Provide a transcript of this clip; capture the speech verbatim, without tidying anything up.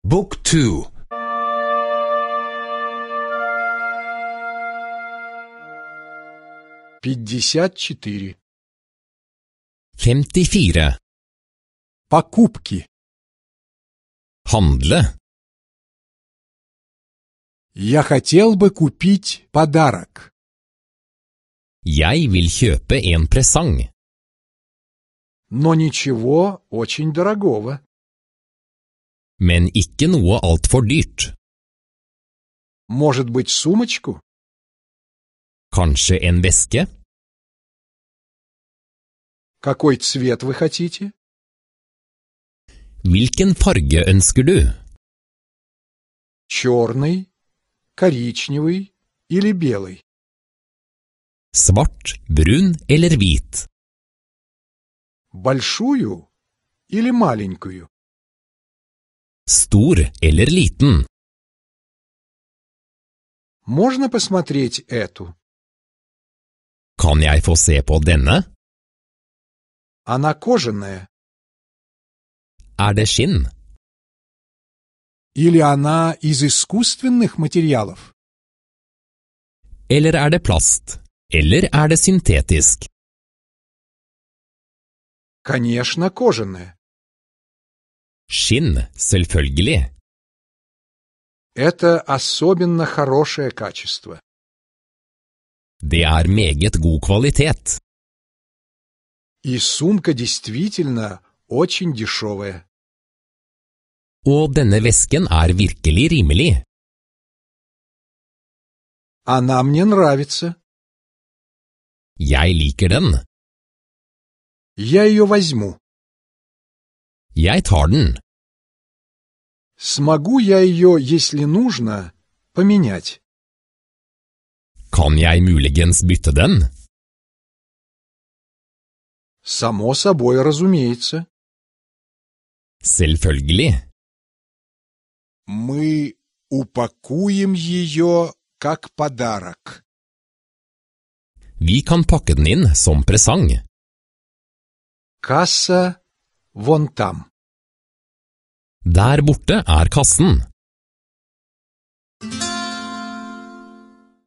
Book two. пятьдесят четыре. femtifire. Покупки. Handle. Я хотел бы купить подарок. Jeg vil kjøpe en presang. Но ничего очень дорогого. Men ikke noe alt for dyrt. Может быть, сумочку? Kanskje en veske? Какой цвет вы хотите? Hvilken farge ønsker du? Черный, коричневый или белый? Svart, brun eller hvit? Большую или маленькую? Stor eller liten? Можно посмотреть эту? Kan jeg få se på denne? Она кожаная. Er det skinn? Или она из искусственных материалов? Eller er det plast? Eller er det syntetisk? Конечно, кожаная. Skinn, selvfølgelig. Это особенно хорошее качество. Det er meget god kvalitet. И сумка действительно очень дешевая. Og denne vesken er virkelig rimelig. Она мне нравится. Jeg liker den. Я ее возьму. Jeg tar den. Смогу я ее, если нужно, поменять? Kan jeg muligens bytte den? Само собой, разумеется. Selvfølgelig. Мы упакуем ее как подарок. Vi kan pakke den inn som presang. Касса вон там. Der borte er kassen.